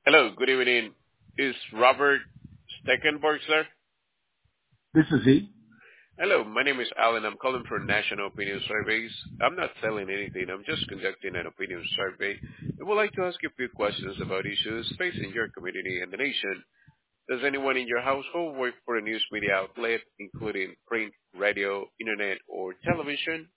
Hello, good evening. Is Robert Steckenborg, sir? This is he. Hello, my name is Alan. I'm calling for National Opinion Surveys. I'm not selling anything. I'm just conducting an opinion survey. I would like to ask you a few questions about issues facing your community and the nation. Does anyone in your household work for a news media outlet, including print, radio, internet, or television?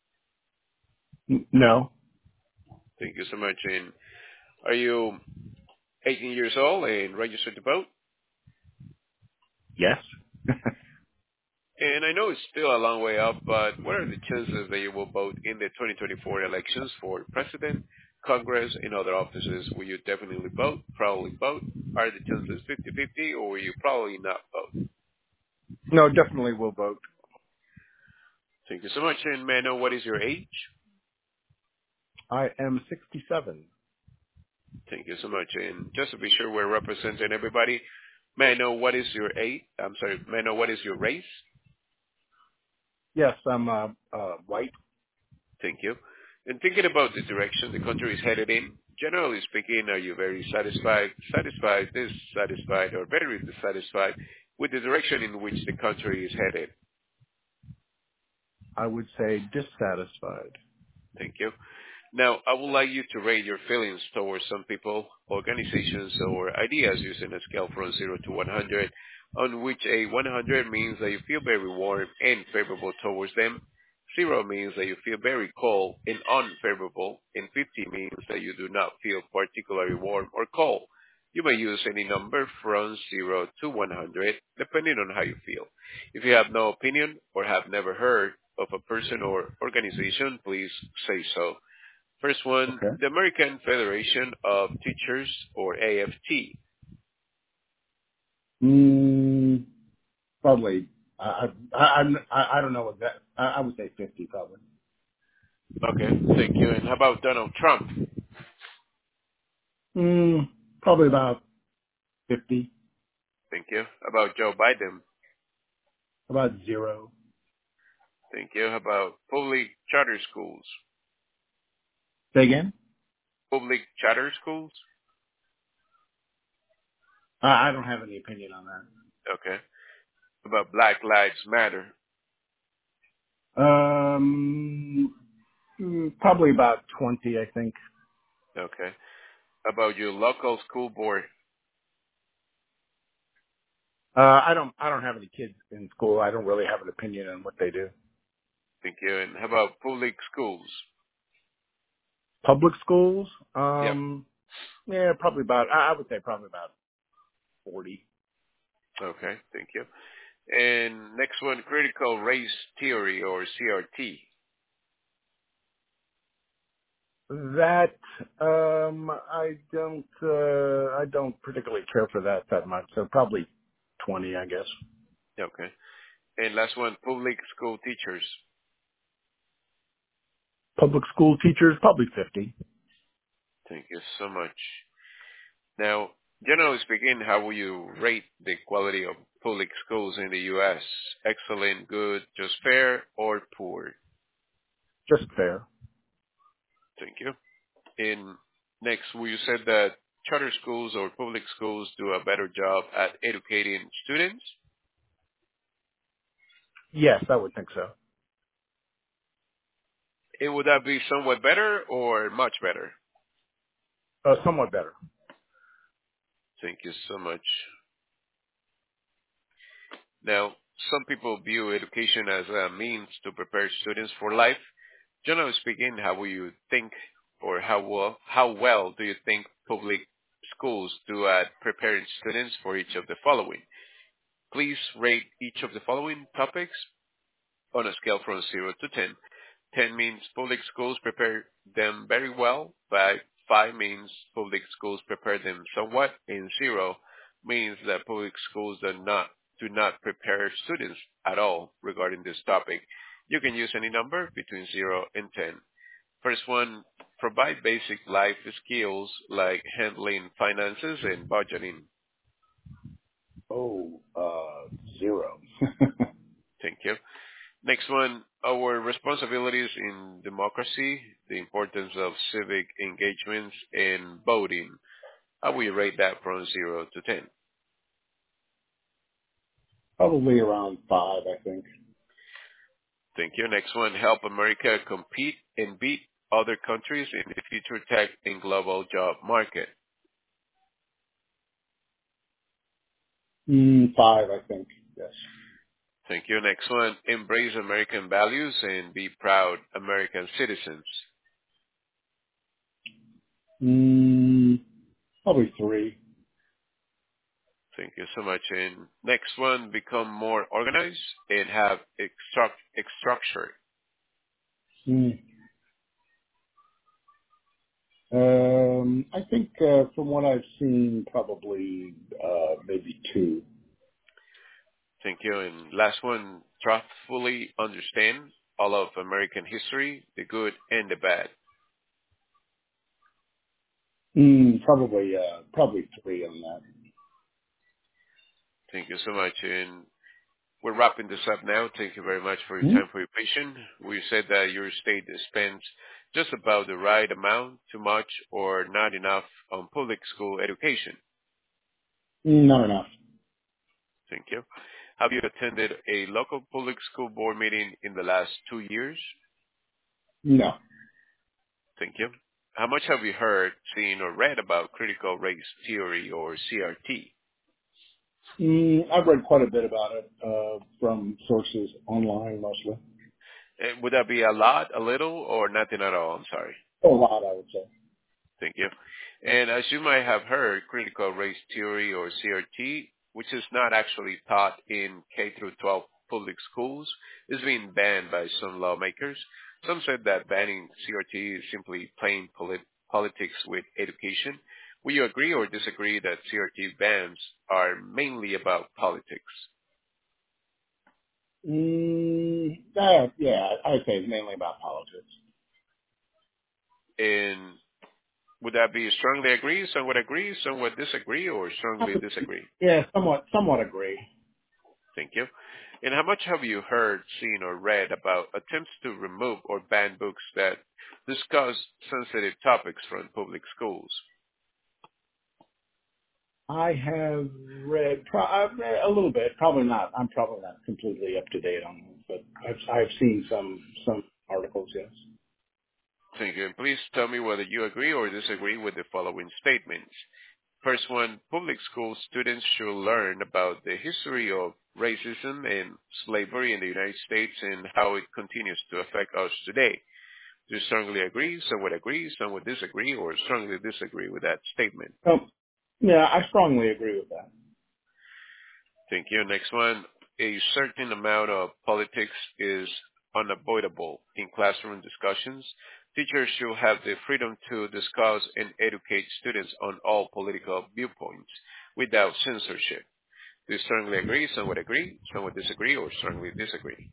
No. Thank you so much. And are you 18 years old and registered to vote? Yes. And I know it's still a long way up, but what are the chances that you will vote in the 2024 elections for president, Congress, and other offices? Will you definitely vote, probably vote? Are the chances 50-50, or will you probably not vote? No, definitely will vote. Thank you so much. And may I know what is your age? I am 67. Thank you so much. And just to be sure we're representing everybody, may I know what is your age? I'm sorry, may I know what is your race? Yes, I'm white. Thank you. And thinking about the direction the country is headed in, generally speaking, are you very dissatisfied, or very dissatisfied with the direction in which the country is headed? I would say dissatisfied. Thank you. Now, I would like you to rate your feelings towards some people, organizations, or ideas using a scale from 0 to 100, on which a 100 means that you feel very warm and favorable towards them, 0 means that you feel very cold and unfavorable, and 50 means that you do not feel particularly warm or cold. You may use any number from 0 to 100, depending on how you feel. If you have no opinion or have never heard of a person or organization, please say so. First one, Okay. the American Federation of Teachers, or AFT. Mm, probably. I don't know what that. I would say 50 probably. Okay, thank you. And how about Donald Trump? Probably about 50. Thank you. How about Joe Biden? About 0. Thank you. How about public charter schools? Say again? Public charter schools? I don't have any opinion on Okay. How about Black Lives Matter? that. Probably about 20, I think. Okay. How about your local school board? I don't have any kids in school. I don't really have an opinion on what they do. Thank you. And how about public schools? Public schools? Yep. Yeah, probably about, I would say probably about 40. Okay, thank you. And next one, critical race theory, or CRT. That, I don't particularly care for that much. So probably 20, I guess. Okay. And last one, public school teachers. Public school teachers, probably 50. Thank you so much. Now, generally speaking, how will you rate the quality of public schools in the U.S.? Excellent, good, just fair, or poor? Just fair. Thank you. And next, will you say that charter schools or public schools do a better job at educating students? Yes, I would think so. And would that be somewhat better or much better? Somewhat better. Thank you so much. Now, some people view education as a means to prepare students for life. Generally speaking, how will you think, or how well do you think public schools do at preparing students for each of the following? Please rate each of the following topics on a scale from 0 to 10. 10 means public schools prepare them very well, but 5 means public schools prepare them somewhat, and 0 means that public schools do not prepare students at all regarding this topic. You can use any number between 0 and 10. First one, provide basic life skills like handling finances and budgeting. Oh, 0. Thank you. Next one, our responsibilities in democracy, the importance of civic engagements and voting. How will you rate that from 0 to 10? Probably around 5, I think. Thank you. Next one, help America compete and beat other countries in the future tech and global job market. 5, I think. Yes. Thank you. Next one, embrace American values and be proud American citizens. Probably 3. Thank you so much. And next one, become more organized and have structure. Mm. I think from what I've seen, probably maybe 2. Thank you. And last one, truthfully understand all of American history, the good and the bad. Probably 3 on that. Thank you so much. And we're wrapping this up now. Thank you very much for your Mm. time, for your patience. We said that your state spends just about the right amount, too much or not enough on public school education. Not enough. Thank you. Have you attended a local public school board meeting in the last 2 years? No. Thank you. How much have you heard, seen, or read about critical race theory or CRT? I've read quite a bit about it from sources online mostly. And would that be a lot, a little, or nothing at all? I'm sorry. A lot, I would say. Thank you. And as you might have heard, critical race theory or CRT, which is not actually taught in K through 12 public schools, is being banned by some lawmakers. Some said that banning CRT is simply playing politics with education. Will you agree or disagree that CRT bans are mainly about politics? Yeah, I'd say it's mainly about politics. And would that be strongly agree, somewhat disagree, or strongly disagree? Yeah, somewhat agree. Thank you. And how much have you heard, seen, or read about attempts to remove or ban books that discuss sensitive topics from public schools? I've read a little bit. Probably not. I'm probably not completely up to date on it, but I've seen some articles. Yes. Thank you. And please tell me whether you agree or disagree with the following statements. First one, public school students should learn about the history of racism and slavery in the United States and how it continues to affect us today. Do you strongly agree, somewhat disagree, or strongly disagree with that statement? Yeah, I strongly agree with that. Thank you. Next one. A certain amount of politics is unavoidable in classroom discussions. Teachers should have the freedom to discuss and educate students on all political viewpoints without censorship. Do you strongly agree, somewhat disagree, or strongly disagree?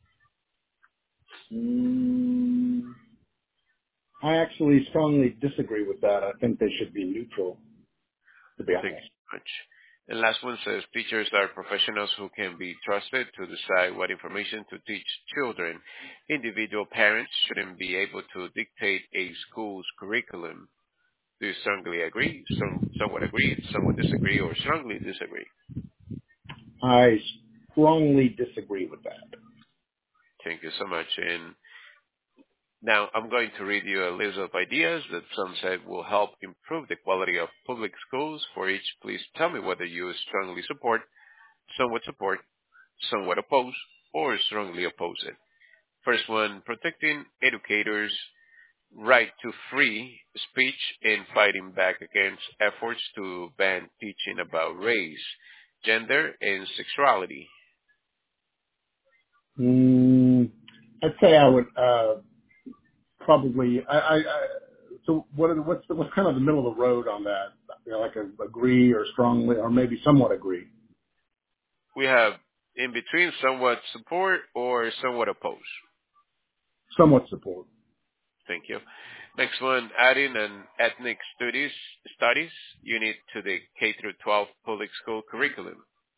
Mm, I actually strongly disagree with that. I think they should be neutral, to be Thank honest. you much. And last one says teachers are professionals who can be trusted to decide what information to teach children. Individual parents shouldn't be able to dictate a school's curriculum. Do you strongly agree, somewhat disagree, or strongly disagree? I strongly disagree with that. Thank you so much. And now I'm going to read you a list of ideas that some said will help improve the quality of public schools. For each, please tell me whether you strongly support, somewhat oppose, or strongly oppose it. First one, protecting educators' right to free speech and fighting back against efforts to ban teaching about race, gender, and sexuality. I'd say I would probably. So what's kind of the middle of the road on that? Like a agree or strongly or maybe somewhat agree. We have in between somewhat support or somewhat oppose. Somewhat support. Thank you. Next one, adding an ethnic studies unit to the K through 12 public school curriculum.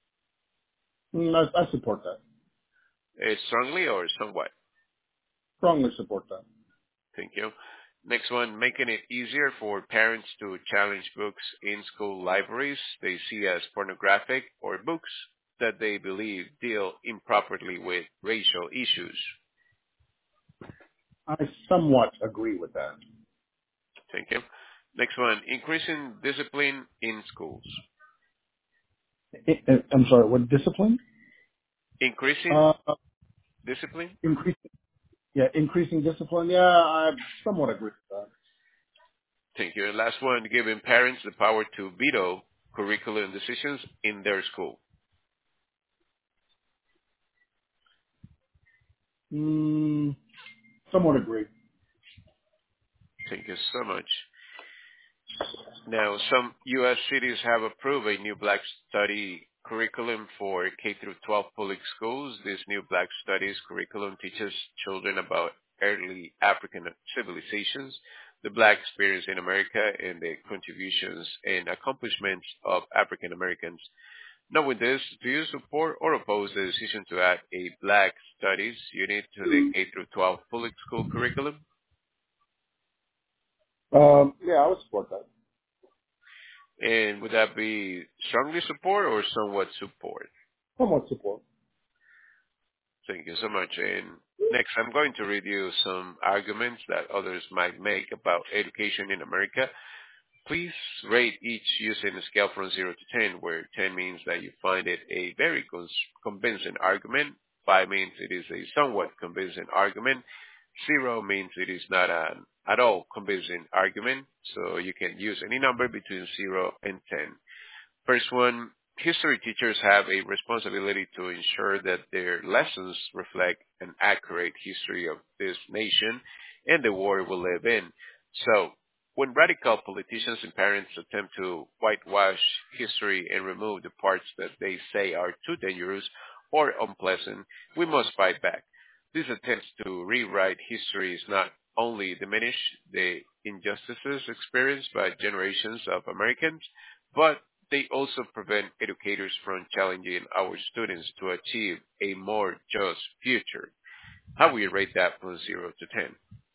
I support that. Strongly or somewhat? Strongly support that. Thank you. Next one, making it easier for parents to challenge books in school libraries they see as pornographic or books that they believe deal improperly with racial issues. I somewhat agree with that. Thank you. Next one, increasing discipline in schools. I'm sorry, what discipline? Increasing Uh, discipline? increasing, yeah, increasing discipline. Yeah, I somewhat agree with Thank you. And last one, giving parents the power to veto curriculum decisions in their school. that. Somewhat agree. Thank you so much. Now, some U.S. cities have approved a new Black Study curriculum for K through 12 public schools. This new Black Studies curriculum teaches children about early African civilizations, the Black experience in America, and the contributions and accomplishments of African Americans. Knowing this, do you support or oppose the decision to add a Black Studies unit to the K through 12 public school curriculum? Yeah, I would support that. And would that be strongly support or somewhat support? Somewhat support. Thank you so much. And next, I'm going to read you some arguments that others might make about education in America. Please rate each using a scale from 0 to 10, where 10 means that you find it a very convincing argument, 5 means it is a somewhat convincing argument, 0 means it is not an at all convincing argument, so you can use any number between 0 and 10. First one, history teachers have a responsibility to ensure that their lessons reflect an accurate history of this nation and the world we live in. So, when radical politicians and parents attempt to whitewash history and remove the parts that they say are too dangerous or unpleasant, we must fight back. These attempts to rewrite history not only diminish the injustices experienced by generations of Americans, but they also prevent educators from challenging our students to achieve a more just future. How will you rate that from 0 to 10?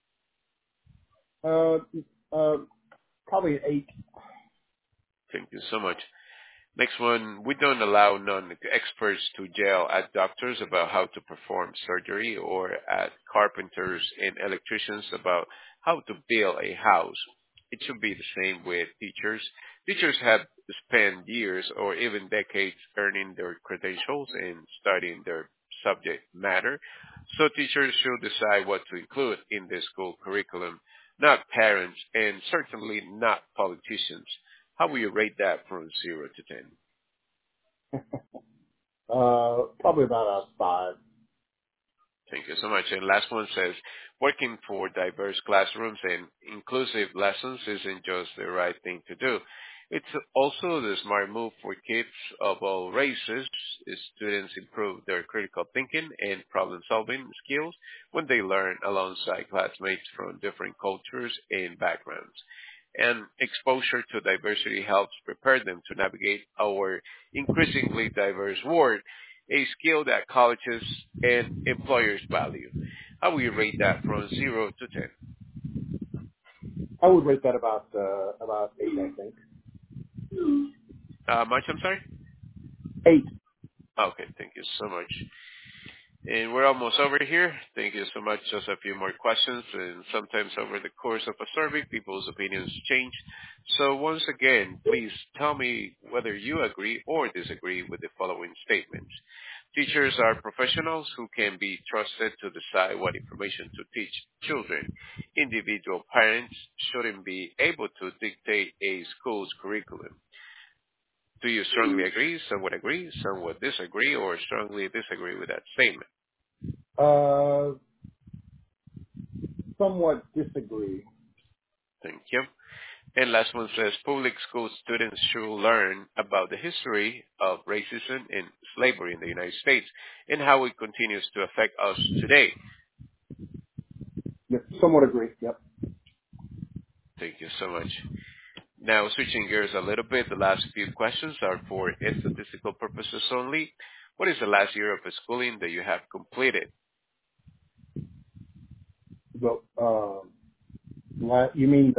Uh, uh, Probably an 8. Thank you so much. Next one, we don't allow non-experts to yell at doctors about how to perform surgery or at carpenters and electricians about how to build a house. It should be the same with teachers. Teachers have spent years or even decades earning their credentials and studying their subject matter. So teachers should decide what to include in the school curriculum, not parents and certainly not politicians. How will you rate that from 0 to 10? Probably about a 5. Thank you so much. And last one says, working for diverse classrooms and inclusive lessons isn't just the right thing to do. It's also the smart move for kids of all races. Students improve their critical thinking and problem-solving skills when they learn alongside classmates from different cultures and backgrounds. And exposure to diversity helps prepare them to navigate our increasingly diverse world, a skill that colleges and employers value. How will you rate that from 0 to 10? I would rate that about 8, I think. Much, I'm sorry? 8. Okay, thank you so much. And we're almost over here. Thank you so much. Just a few more questions. And sometimes over the course of a survey, people's opinions change. So once again, please tell me whether you agree or disagree with the following statements. Teachers are professionals who can be trusted to decide what information to teach children. Individual parents shouldn't be able to dictate a school's curriculum. Do you strongly agree, somewhat disagree, or strongly disagree with that statement? Uh, Somewhat disagree. Thank you. And last one says public school students should learn about the history of racism and slavery in the United States and how it continues to affect us today. Yeah, somewhat agree. Yep. Thank you so much. Now, switching gears a little bit, the last few questions are for statistical purposes only. What is the last year of schooling that you have completed? Well, You mean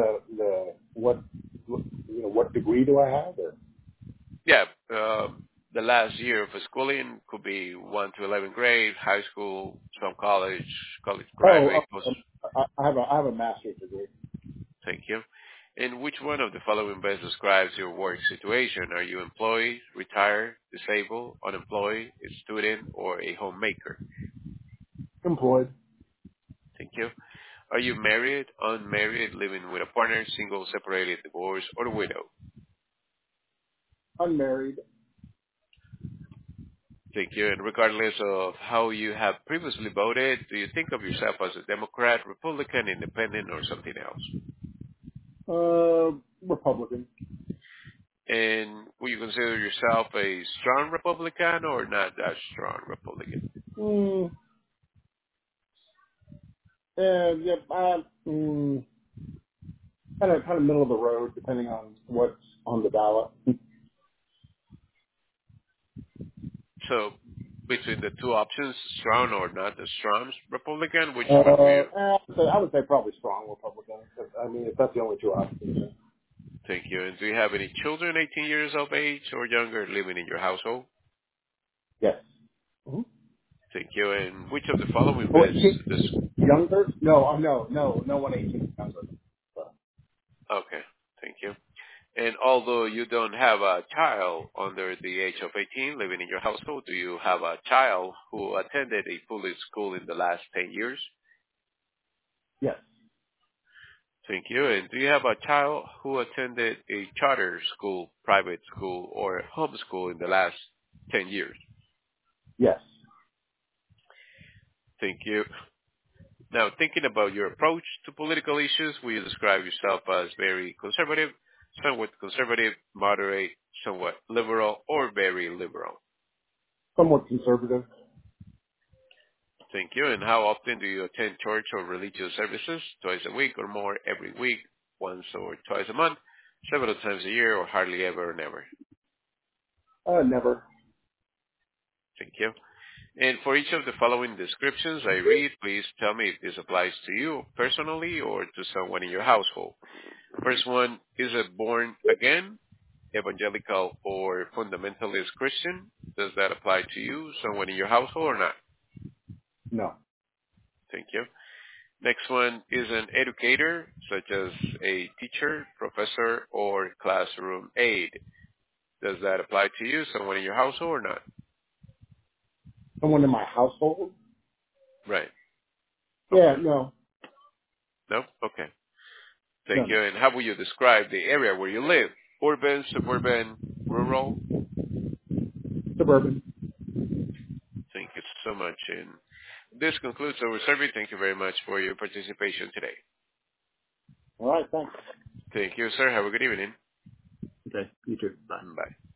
what degree do I have? Or? Yeah, the last year of schooling could be 1 to 11th grade, high school, some college, college Oh, graduate. I have a master's degree. Thank you. And which one of the following best describes your work situation? Are you employed, retired, disabled, unemployed, a student, or a homemaker? Employed, Thank you. Are you married, unmarried, living with a partner, single, separated, divorced, or a widow? unmarried. Thank you. And regardless of how you have previously voted, do you think of yourself as a Democrat, Republican, Independent, or something else? Republican. And will you consider yourself a strong Republican or not that strong Republican? Mm, and yeah, kind of middle of the road, depending on what's on the ballot. So between the two options, strong or not a strong Republican, which one do you I would say probably strong Republican. I mean, if that's the only two options. think you? And do you have any children 18 years of age or younger living in your household? Yes. Mm-hmm. Thank you. And which of the following Oh, wait, best this younger? No, no one 18 and younger. So, okay, thank you. And although you don't have a child under the age of 18 living in your household, do you have a child who attended a public school in the last 10 years? yes, Thank you. And do you have a child who attended a charter school, private school, or homeschool in the last 10 years? yes. Thank you. Now, thinking about your approach to political issues, will you describe yourself as very conservative, somewhat conservative, moderate, somewhat liberal, or very liberal? Somewhat conservative. Thank you. And how often do you attend church or religious services? Twice a week or more every week, once or twice a month, several times a year, or hardly ever or never? Never. Thank you. And for each of the following descriptions I read, please tell me if this applies to you personally or to someone in your household. First one, is it born again, evangelical, or fundamentalist Christian? Does that apply to you, someone in your household, or not? No. Thank you. Next one is an educator, such as a teacher, professor, or classroom aide. Does that apply to you, someone in your household, or not? Someone in my household? Right. Yeah, Okay. no. No? Okay. Thank None. you. And how will you describe the area where you live? Urban, suburban, rural? Suburban. Thank you so much. And this concludes our survey. Thank you very much for your participation today. All right, thanks. Thank you, sir. Have a good evening. Okay, you too. Bye. Bye.